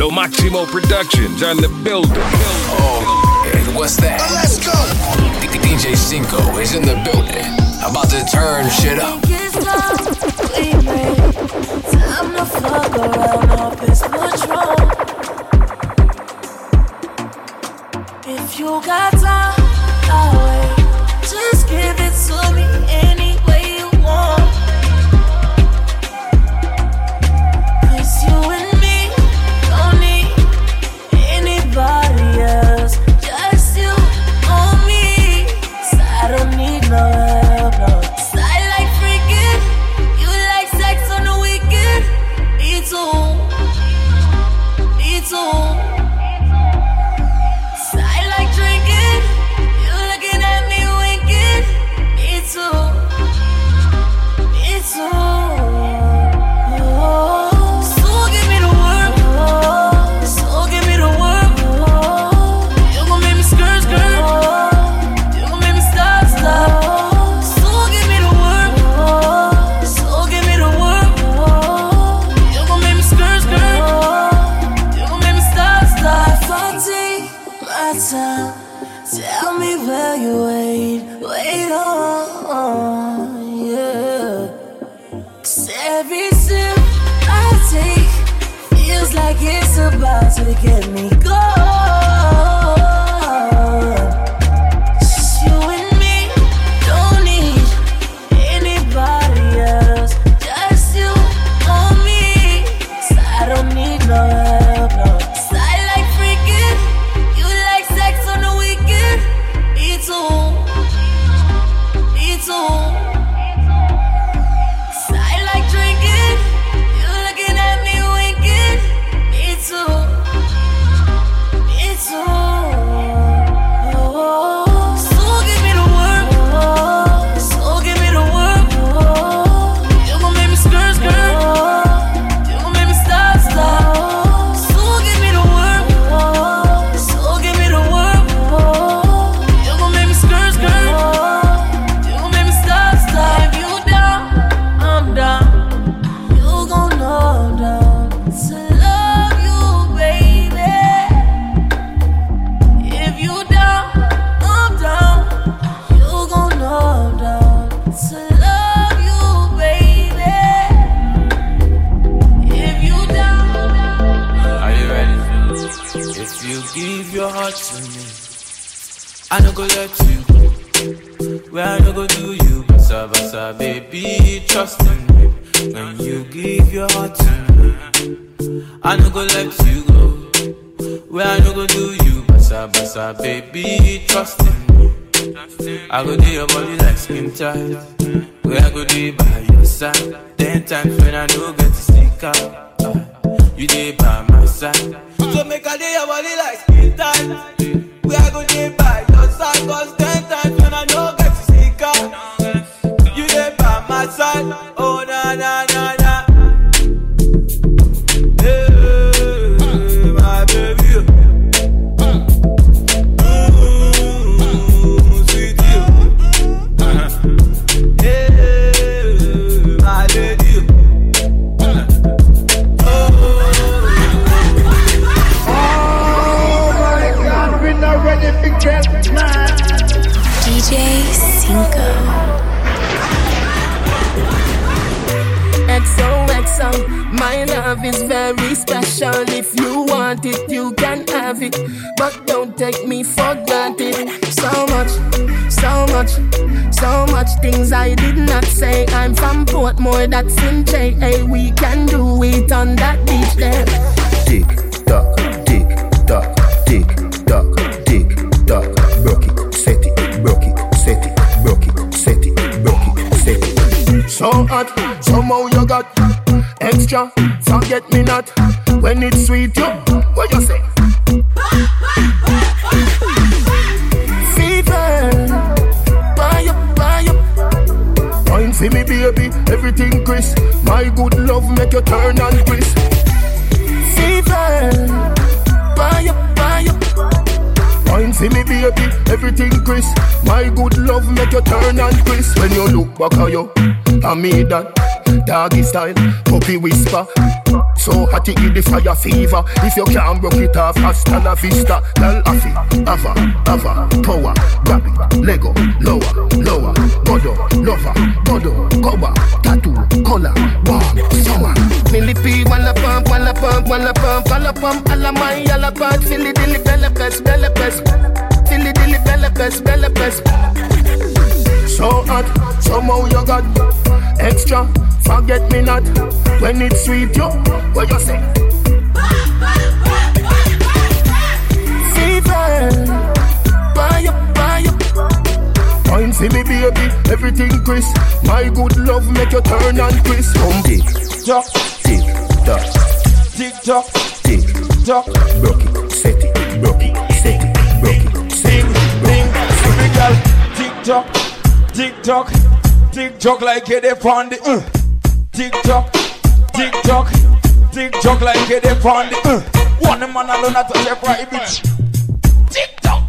Lo Maximo Productions on the building. Oh, and what's that? Let's go. DJ Cinco is in the building. About to turn shit up. Time to fuck around off this patrol. If you got time, I'll wait. Just give it to me any way you want. 'Cause you and me don't need anybody else. Just you on me. 'Cause I don't need no help, no. 'Cause I like freaking. You like sex on the weekend. Me too. Me too. Tell me where you wait on, yeah. 'Cause every sip I take feels like it's about to get me going. Just you and me, don't need anybody else. Just you on me, 'cause I don't need no help, no. 'Cause I like freaking. You like sex on the weekend. Me too. Me too. 'Cause I like drinking. You looking at me winking. Me too. Me too. Oh, so give me the work. So give me the work. You gon' make me skirt, skirt. You gon' make me stop, stop. So give me the work. So give me the work. You gon' make me skirt, skirt. You gon' make me stop, stop. If you down, I'm down. You gon' know I'm down to love you, baby. If you down, I'm down. You gon' know I'm down to love you, baby. If you down. Are you ready? If you give your heart to me, I no go let you go. Where I no go do you, basa basa, baby, trust in me. When you give your heart to me, I no go let you go. Where I no go do you, basa basa, baby, trust in me. I go do your body like skin tight. Where I go do by your side. 10 times when I no get to stick out, you dey by my side. So make I do your body like skin tight. Where I go do by your side. 'Cause 10 times when I no get to stick out, you dey by my side. Oh na na na na. Hey, my baby. Sweet you. Hey, my lady. DJ Cinco. XOXO, my love is very special. If you want it, you can have it, but don't take me for granted. So much, so much, so much things I did not say. I'm from Portmore, that's in JA. We can do it on that beach there. Tick tock, tick tock, tick tock, tick tock. Broke it, set it, broke it, set it, broke it, set it, broke it, set it. So hot, somehow you got extra, forget me not. When it's sweet, you, what you say? Fever, buy up, buy up. Wine for me, baby, everything crisp. My good love make you turn and crisp. Fever, buy up, buy up. Wine for me, baby, everything crisp. My good love make you turn and crisp. When you look back at you, I made that doggy style, puppy whisper. So hot it in the fire fever. If you can't broke it off, hasta la vista. Girl, afi, ava, power. Grab it, Lego, lower. Godo, lover, godo, cover. Tattoo, color, warm, summer. Millipede, walla pump. Alla my, alla bad, silly dilly, bella pest. Silly dilly, bella pest. So hot, somehow you got extra, forget me not. When it's sweet, yo, what you say? Fever, buy up. Wine for me, baby, everything crisp. My good love make you turn and crisp. Come tick tock, tick tock, tick tock, tick tock. Broke it, set it, broke it, set it, broke it, set it. Bing, every girl, tick tock. Tick tock like it upon the tick tock like it upon the one man alone at the right bitch. Tick tock,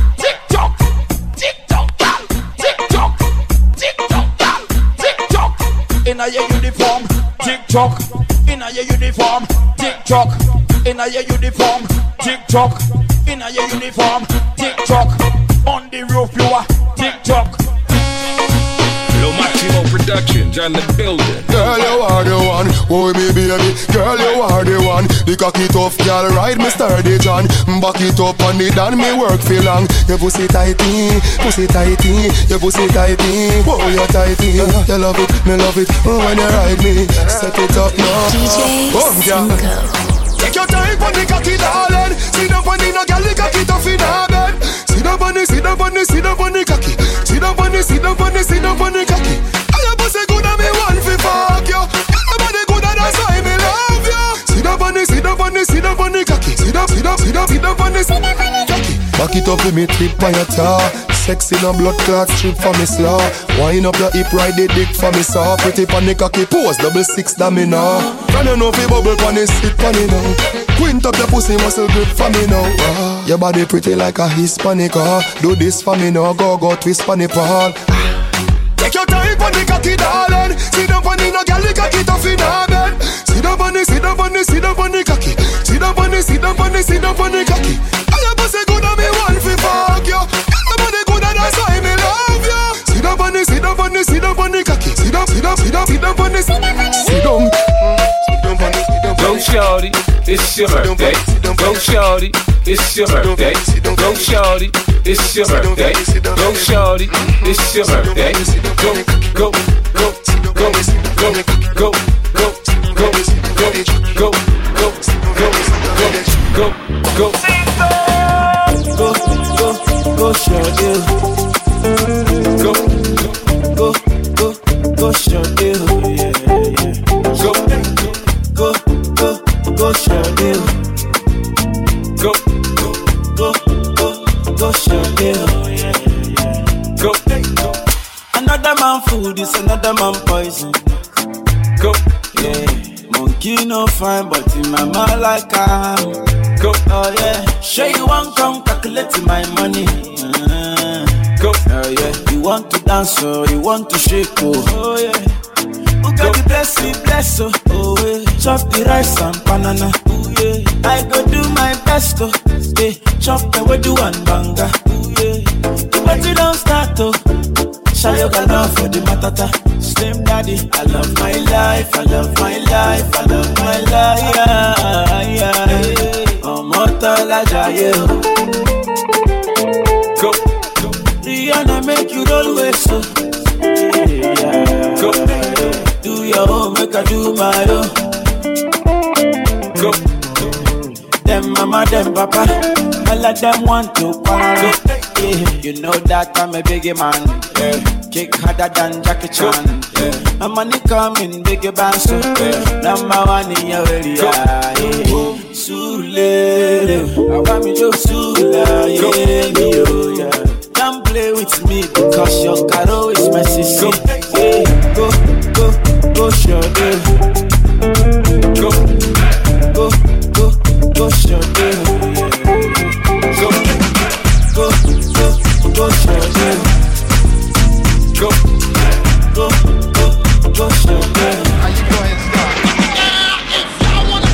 in a your uniform. Tick tock, in a your uniform. Tick tock, in a your uniform. Tick tock, in a your uniform. Tick tock, on the roof you are. Tick tock. Lo Maximo Productions on the building. Girl, you are the one, oh me baby. Girl, you are the one. The cocky tough girl, ride me sturdy John. Back it up on it and me work feel long. Your pussy tighty, your pussy tighty. Oh, you're tighty. You love it, me love it. Oh, when you ride me, set it up now. DJ Cinco. Take your time on the cocky, darling. See the bunny, no girl, the cocky tough in her bed. See the bunny cocky. See the bunny cocky. I your pussy good and me want fi fuck you. Your body good and that's why me love you. See the bunny cocky. See the bunny cocky. Back it up with me trip on your tar. Sexy no blood clot strip for me slaw. Wind up your hip, ride the dick for me saw. Pretty pon the cocky pose, 6 that me now. Can you know fi bubble pon the sit pon it now. Quint up your pussy muscle grip for me now. Your body pretty like a Hispanic. Do this for me now, go twist pon the pole. Take your time pon the cocky, darling. See the bunny, no girl, the cocky tough in her bed. See the bunny cocky. See the bunny cocky. I your pussy good and me want fi fuck you. Your body good and that's why me love you. See the bunny cocky. See the bunny. Sit down. Go shorty, it's your birthday. Go shorty, it's your birthday. Go shorty, it's your birthday. Go shorty, it's your birthday. Go. Go shorty. Go shorty. Yeah. Go shorty. Go shorty. Go. Another man food is another man poison. Go. Yeah. Monkey no fine, but in my mind like I'm. Go. Oh yeah. Sure you want come calculate my money. Go. Oh yeah. You want to dance or you want to shake oh yeah. Who got the bless oh yeah. Chop the rice and banana. Oh yeah. I go do my best oh yeah. Chop the way do one banga. Oh yeah. But you don't start oh. Shayoga love for the matata. Slim daddy, I love my life. Omotola jaye. Go. Rihanna make you roll with so. Go. Do your own, make I do my own. Go. Them mama, them papa, all of them want to quarrel. Yeah. You know that I'm a biggie man. Yeah. Kick harder than Jackie Chan. Yeah. My money coming, biggie band so yeah. Number one in your area. Yeah. Sule, I want me to Sula. Yeah. Don't play with me because your caro is my sister. Yeah. Go, shorty. Go, shorty. Go, shorty. Go, shorty. How you go ahead and start? If y'all wanna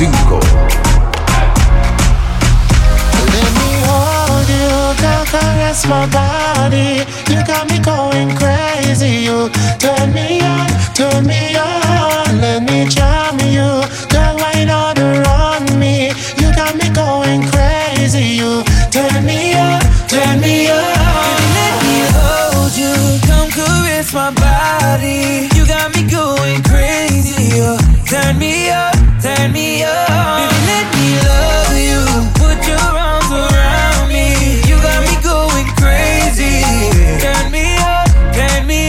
5. Let me hold you, caress my body. You got me going crazy. You turn me on, turn me on. Let me charm you, girl, why not around me? You got me going crazy. You turn me on, turn me on. Let me hold you, come caress my body. You got me going crazy. You turn me up, turn me up. Baby, let me love you, put your arms around me. You got me going crazy. Turn me up, turn me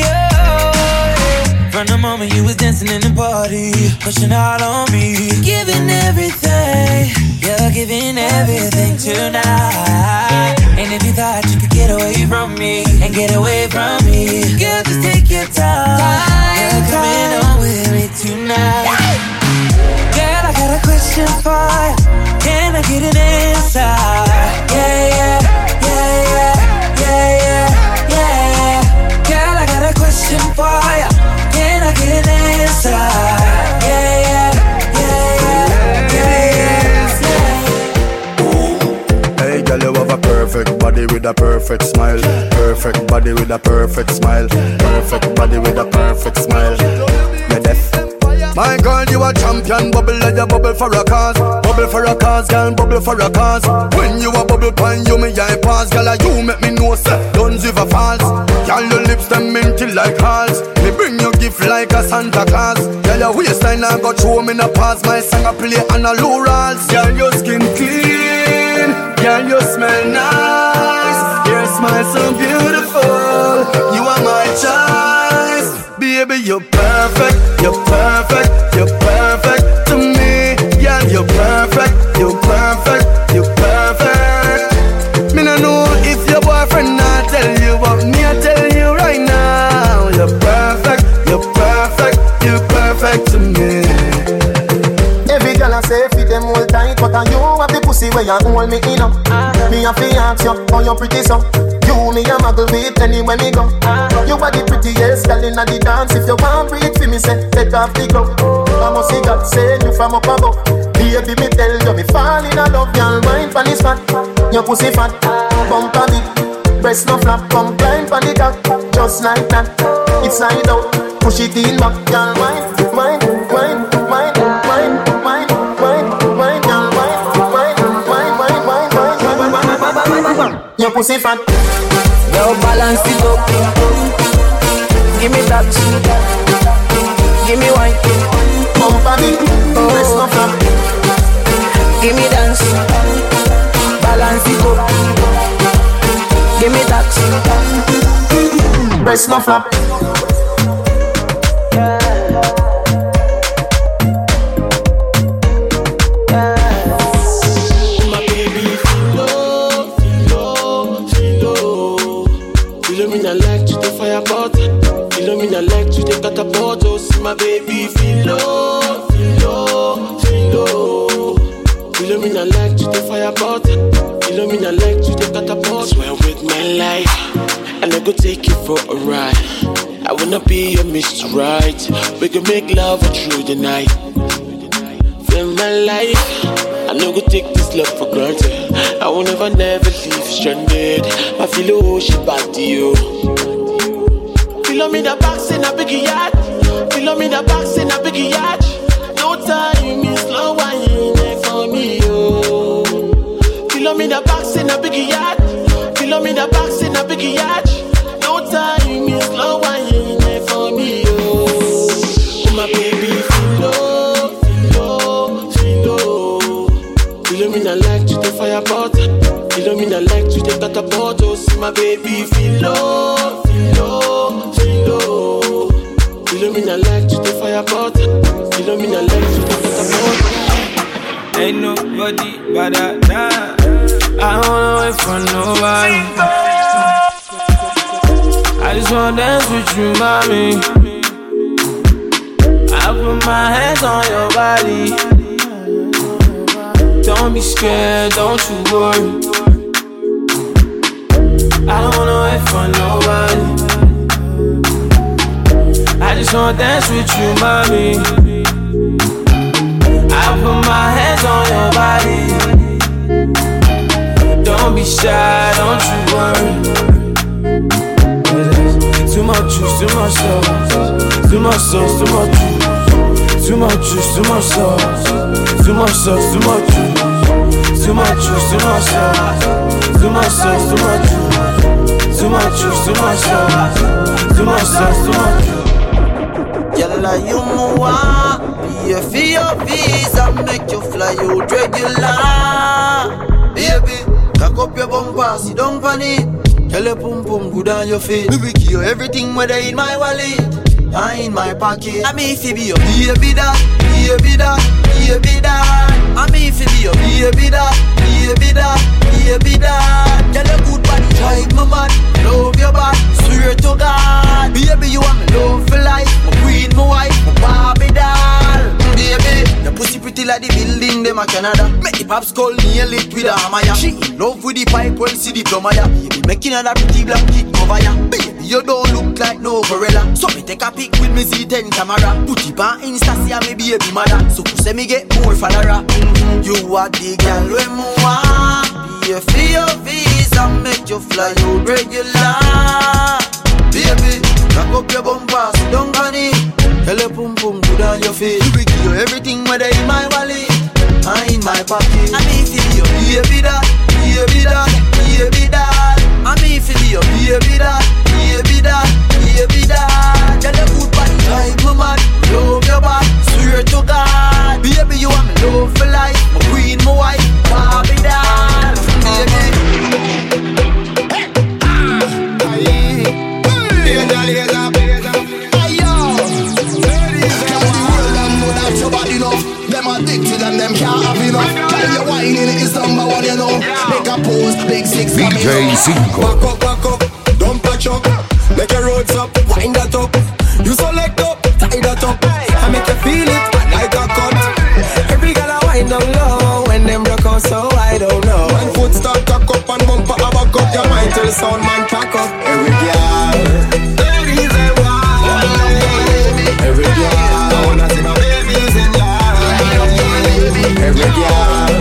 up. From the moment you was dancing in the party, pushing out on me, giving everything. You're giving everything tonight. And if you thought you could get away from me and get away from me, girl, just take your time. You're coming on with me tonight. Girl, I got a question for you. Can I get an answer? Yeah, yeah, yeah, yeah, yeah, yeah, yeah. Girl, I got a question for you. Can I get an answer? Yeah, yeah, yeah, yeah, yeah, yeah. Hey girl, you have a perfect body with a perfect smile. Perfect body with a perfect smile. Perfect body with a perfect smile. You're deaf. My girl, you a champion. Bubble like a bubble for a cause. Bubble for a cause, girl, bubble for a cause. When you a bubble pan, you me eye pass. Girl, you make me know, sir, don't ever false. Girl, your lips them minty like hearts. Me bring you gift like a Santa Claus. Girl, your waistline I got throw me in a pass. My song I play on a low rolls. Girl, your skin clean. Girl, you smell nice. Your smile so beautiful. You are my choice. Baby, you're perfect. You're perfect. You're perfect to me. Yeah, you're perfect. You're perfect. You're perfect. Me no know if your boyfriend not tell you, but me I tell you right now. You're perfect. You're perfect. You're perfect to me. Every girl I say fit them all tight, but you have the pussy where you hold me in up. Me a fi ask you, how you pretty so? You me a muggle with anywhere me go. You are the prettiest girl inna the dance. If you want breathe for me, say take off the glove. I must see God send you from up above. Baby, me tell you me fall in love. Girl, wine pon this fat, your pussy fat, bump a bit, breast no flap, come climb pon the cock, just like that. It's side out, push it in back, girl, wine, wine, wine, wine, wine, wine, wine, wine, girl, wine, wine, wine, wine, wine, wine, your pussy fat. Yo, balance it up. Give me that. Give me wine. Bump a bit, breast no flap. Give me dance. Balance it up. Give me that. Breast no flap. Catapult, see my baby feel low, feel low, feel low. Philomena like to the fire pot. Philomena like to the catapult. Swear with my life, and I go take you for a ride. I wanna be your Mr. Right. We can make love through the night. Feel my life, I no go take this love for granted. I will never leave stranded. I feel oh she bad to you. Feel me the box in a big yacht. Feel me the box in a big yacht. No time, me slow wine for me, oh. Feel me the box in a big yacht. Feel me the box in a big yacht. No time, me slow wine for me, oh. Oh my baby, feel low, feel low, feel low. Feel me the like to the fire pot. Feel me the like to the catapult. Oh, see my baby, feel low, feel low. Philomena like to the fire pot. Philomena like to the catapult. Ain't nobody but that. I don't wanna wait for nobody. I just wanna dance with you, mommy. I put my hands on your body. Don't be scared, don't you worry. I don't wanna wait for nobody. I just wanna dance with you, mommy. I put my hands on your body. Don't be shy, don't you worry. Too much juice, too much sauce. Too much sauce, too much juice. Too much juice, too much sauce. Too much sauce, too much juice. Too much juice, too much sauce. Too much sauce, too much juice. Too much juice, too much sauce. Too much sauce, too much juice. Yalla you moa, pay for your visa, make you fly out regular. Baby, cock up your bumper, sit down pon it. Tell your pum pum good on your feet. Me will give you everything whether in my wallet or in my pocket. I mean if you be your baby that, baby that, baby that. I mean if you be your baby that, baby that, baby that. Tell your good body drive my man, love your body, swear to God. Baby you want me love for life, my queen, my wife, my Barbie doll. Baby, your pussy pretty like the building them a Canada. Make the pops call nail it with a hammer. She in love with the pipe when see the plumber. Baby making her that pretty black kid cover ya. Baby you don't look like no gorilla. So me take a pic with me Z10 camera. Put it on Insta see me baby mother. So say me get more follower. You are the girl we want. Pay for your visa, make you fly out regular. Baby, cock up your bumper, sit down on it. Tell your pum pum good on your face. We will give you everything whether in my wallet or in my pocket. I mean if you be your baby that, baby that, baby that. I mean if you be your baby that, baby that, baby that. Tell your good body drive my man, love your body, swear to God. Baby you want me love for life, my queen, my wife, Barbie doll. Baby. Them addicted and them can't have enough. Tell you whining is number one, you know. Make a pose, big six DJ Cinco. Back up, don't patch up. Make your roads up, wind that up. You select up, tie that up. I make you feel it like a cut. Every girl I wind down low when them broke out, so I don't know. One foot start cock up and bumper a back up. Your mind tell sound man pack up. Every girl, ladies and wild. Every girl, I wanna see my babies in love. Every girl,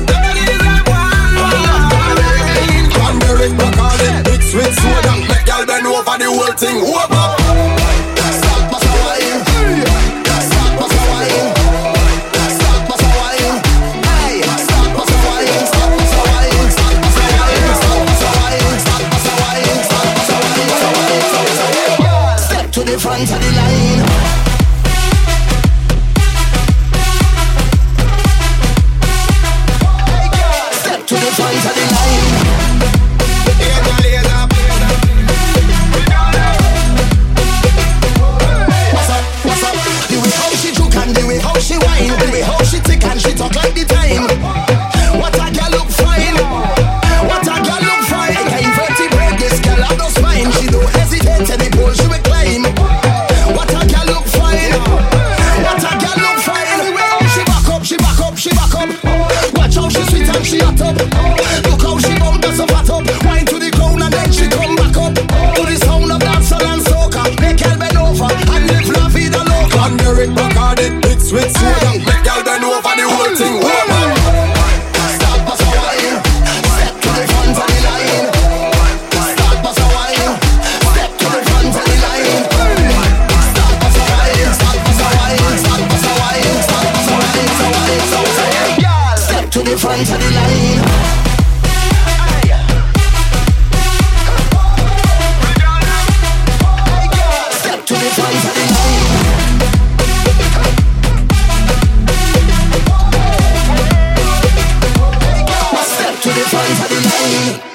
cranberry, broccoli, mixed with soda. Make girl bend over the whole thing over. Start pass a wine, start pass a wine, start pass a wine. Hey, start pass a wine, start pass a wine, start pass a wine, start pass a wine, start pass a wine, start pass a wine. Step to the front of the line. To the front of the line. What's up? The way how she juke and the way how she whine, the way how she tick and she talk like the time. What a girl look fine. What a girl look fine. Like invertebrate, this girl have no spine. She don't hesitate any pole she will climb. What a girl look fine. What a girl look fine. The way how she back up, she back up, she back up. Watch how she sweet and she hot up. Look how she bump us up, hot up. Wine to the ground and then she come back up. To the sound of dancehall and soca. Make girl bend over and live la vida loca. Cranberry, Bacardi, mixed with soda. Make girl bend over the whole thing over. Start pass a wine. Step to the front of the line. Start pass a wine. Step to the front of the line. Start pass a wine. Start pass a wine. Start pass a wine. Start pass a wine. Step to the front of the line. Step to the front of the line. Step to the front of the line.